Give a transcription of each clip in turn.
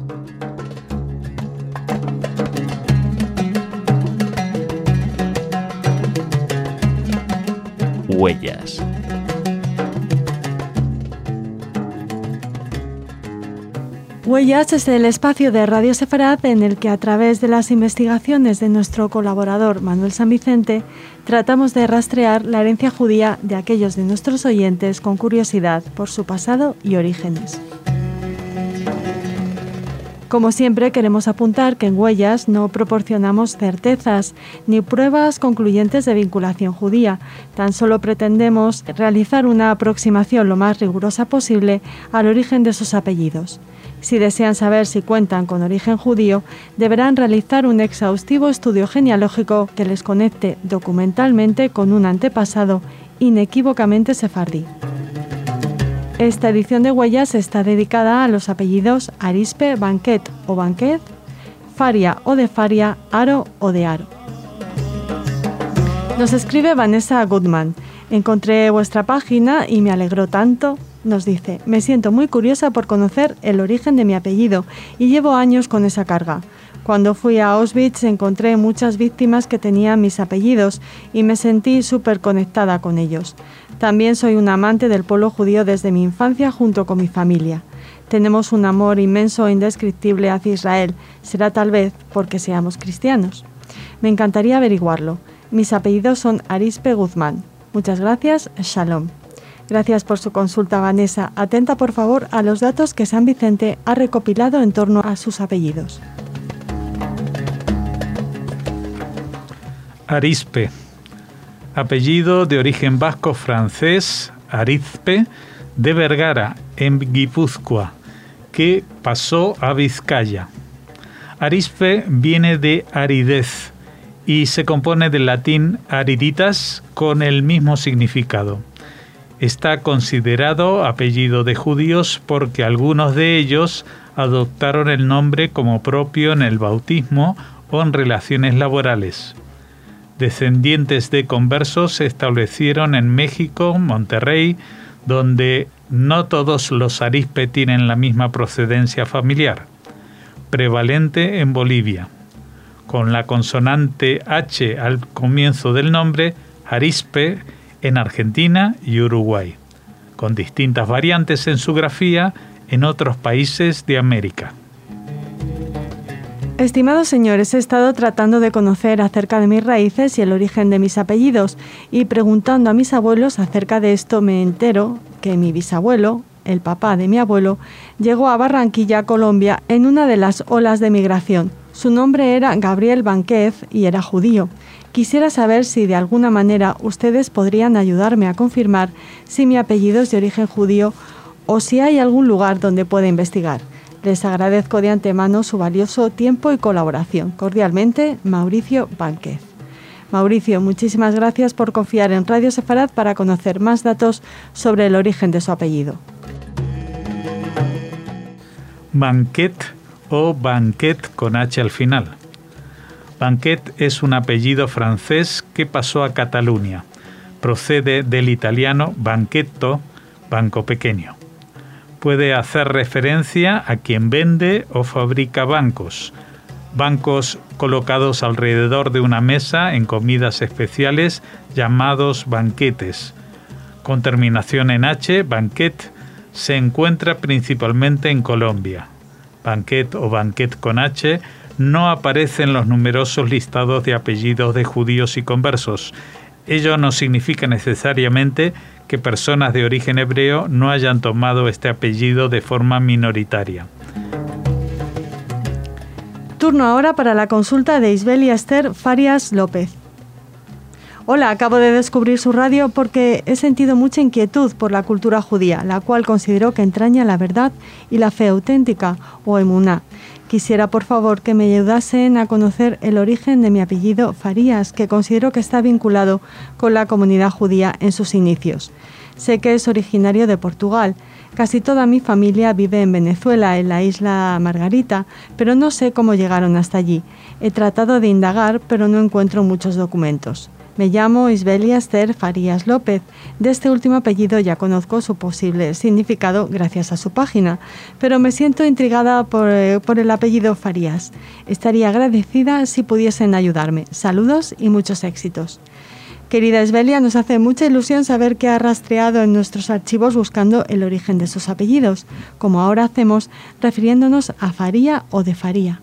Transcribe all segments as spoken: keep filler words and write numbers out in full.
Huellas. Huellas es el espacio de Radio Sefarad en el que, a través de las investigaciones de nuestro colaborador Manuel San Vicente, tratamos de rastrear la herencia judía de aquellos de nuestros oyentes con curiosidad por su pasado y orígenes. Como siempre, queremos apuntar que en Huellas no proporcionamos certezas ni pruebas concluyentes de vinculación judía. Tan solo pretendemos realizar una aproximación lo más rigurosa posible al origen de sus apellidos. Si desean saber si cuentan con origen judío, deberán realizar un exhaustivo estudio genealógico que les conecte documentalmente con un antepasado inequívocamente sefardí. Esta edición de Huellas está dedicada a los apellidos Arispe, Banquet o Banquet, Faria o de Faria, Aro o de Aro. Nos escribe Vanessa Goodman. Encontré vuestra página y me alegró tanto. Nos dice: me siento muy curiosa por conocer el origen de mi apellido y llevo años con esa carga. Cuando fui a Auschwitz encontré muchas víctimas que tenían mis apellidos y me sentí súper conectada con ellos. También soy una amante del pueblo judío desde mi infancia junto con mi familia. Tenemos un amor inmenso e indescriptible hacia Israel. Será tal vez porque seamos cristianos. Me encantaría averiguarlo. Mis apellidos son Arispe Guzmán. Muchas gracias. Shalom. Gracias por su consulta, Vanessa. Atenta, por favor, a los datos que San Vicente ha recopilado en torno a sus apellidos. Arispe. Apellido de origen vasco-francés, Arizpe, de Vergara, en Guipúzcoa, que pasó a Vizcaya. Arispe viene de aridez y se compone del latín ariditas con el mismo significado. Está considerado apellido de judíos porque algunos de ellos adoptaron el nombre como propio en el bautismo o en relaciones laborales. Descendientes de conversos se establecieron en México, Monterrey, donde no todos los Arispe tienen la misma procedencia familiar, prevalente en Bolivia. Con la consonante H al comienzo del nombre, Arispe en Argentina y Uruguay, con distintas variantes en su grafía en otros países de América. Estimados señores, he estado tratando de conocer acerca de mis raíces y el origen de mis apellidos, y preguntando a mis abuelos acerca de esto me entero que mi bisabuelo, el papá de mi abuelo, llegó a Barranquilla, Colombia, en una de las olas de migración. Su nombre era Gabriel Banquez y era judío. Quisiera saber si de alguna manera ustedes podrían ayudarme a confirmar si mi apellido es de origen judío o si hay algún lugar donde pueda investigar. Les agradezco de antemano su valioso tiempo y colaboración. Cordialmente, Mauricio Banquez. Mauricio, muchísimas gracias por confiar en Radio Sefarad para conocer más datos sobre el origen de su apellido. Banquet o Banquet con H al final. Banquet es un apellido francés que pasó a Cataluña. Procede del italiano banquetto, banco pequeño. Puede hacer referencia a quien vende o fabrica bancos. Bancos colocados alrededor de una mesa en comidas especiales llamados banquetes. Con terminación en H, banquet, se encuentra principalmente en Colombia. Banquet o banquet con H no aparece en los numerosos listados de apellidos de judíos y conversos. Ello no significa necesariamente que personas de origen hebreo no hayan tomado este apellido de forma minoritaria. Turno ahora para la consulta de Isbelia Esther Farias López. Hola, acabo de descubrir su radio porque he sentido mucha inquietud por la cultura judía, la cual considero que entraña la verdad y la fe auténtica, o emuná. Quisiera, por favor, que me ayudasen a conocer el origen de mi apellido Farías, que considero que está vinculado con la comunidad judía en sus inicios. Sé que es originario de Portugal. Casi toda mi familia vive en Venezuela, en la isla Margarita, pero no sé cómo llegaron hasta allí. He tratado de indagar, pero no encuentro muchos documentos. Me llamo Isbelia Esther Farías López. De este último apellido ya conozco su posible significado gracias a su página, pero me siento intrigada por, eh, por el apellido Farías. Estaría agradecida si pudiesen ayudarme. Saludos y muchos éxitos. Querida Isbelia, nos hace mucha ilusión saber que ha rastreado en nuestros archivos buscando el origen de sus apellidos, como ahora hacemos refiriéndonos a Faría o de Faría.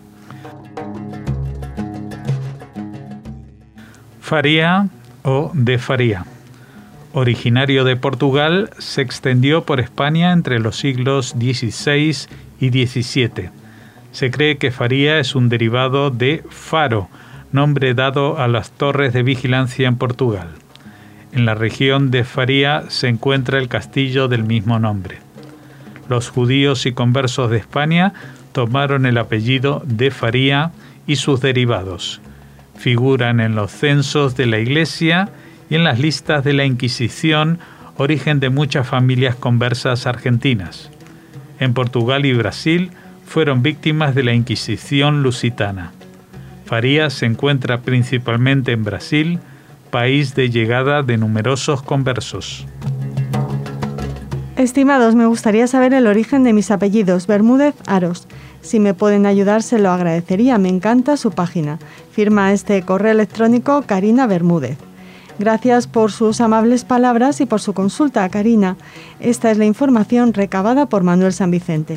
Faría o de Faría. Originario de Portugal, se extendió por España entre los siglos dieciséis y diecisiete. Se cree que Faría es un derivado de faro, nombre dado a las torres de vigilancia en Portugal. En la región de Faría se encuentra el castillo del mismo nombre. Los judíos y conversos de España tomaron el apellido de Faría y sus derivados. Figuran en los censos de la Iglesia y en las listas de la Inquisición, origen de muchas familias conversas argentinas. En Portugal y Brasil fueron víctimas de la Inquisición lusitana. Faría se encuentra principalmente en Brasil, país de llegada de numerosos conversos. Estimados, me gustaría saber el origen de mis apellidos, Bermúdez Aros. Si me pueden ayudar, se lo agradecería. Me encanta su página. Firma este correo electrónico Karina Bermúdez. Gracias por sus amables palabras y por su consulta, Karina. Esta es la información recabada por Manuel San Vicente.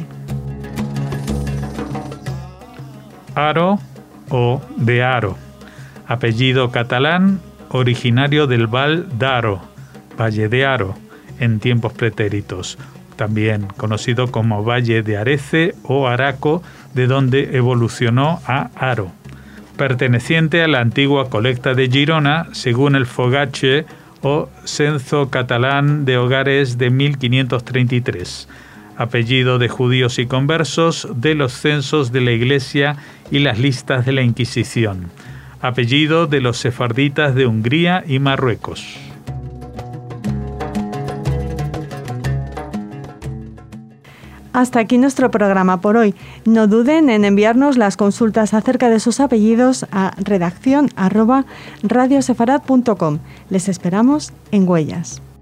Aro o de Aro. Apellido catalán, originario del Val d'Aro, Valle de Aro, en tiempos pretéritos, también conocido como Valle de Arece o Araco, de donde evolucionó a Aro, perteneciente a la antigua colecta de Girona, según el Fogache o Censo Catalán de Hogares de mil quinientos treinta y tres, apellido de judíos y conversos de los censos de la Iglesia y las listas de la Inquisición, apellido de los sefarditas de Hungría y Marruecos. Hasta aquí nuestro programa por hoy. No duden en enviarnos las consultas acerca de sus apellidos a redacción arroba radiosefarad punto com. Les esperamos en Huellas.